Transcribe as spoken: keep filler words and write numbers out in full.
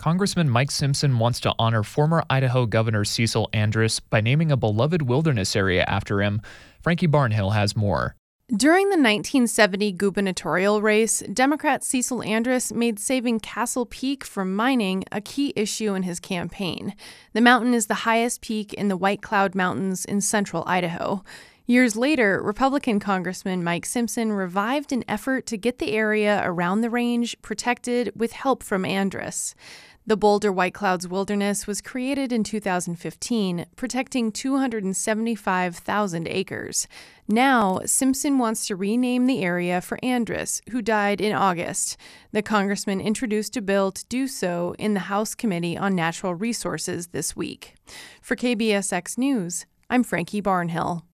Congressman Mike Simpson wants to honor former Idaho Governor Cecil Andrus by naming a beloved wilderness area after him. Frankie Barnhill has more. During the nineteen seventy gubernatorial race, Democrat Cecil Andrus made saving Castle Peak from mining a key issue in his campaign. The mountain is the highest peak in the White Cloud Mountains in central Idaho. Years later, Republican Congressman Mike Simpson revived an effort to get the area around the range protected with help from Andrus. The Boulder White Clouds Wilderness was created in two thousand fifteen, protecting two hundred seventy-five thousand acres. Now, Simpson wants to rename the area for Andrus, who died in August. The congressman introduced a bill to do so in the House Committee on Natural Resources this week. For K B S X News, I'm Frankie Barnhill.